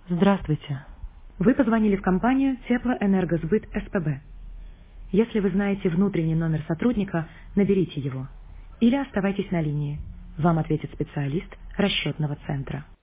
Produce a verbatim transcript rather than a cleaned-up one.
Здравствуйте. Вы позвонили в компанию Теплоэнергосбыт СПБ. Если вы знаете внутренний номер сотрудника, наберите его. Или оставайтесь на линии. Вам ответит специалист расчетного центра.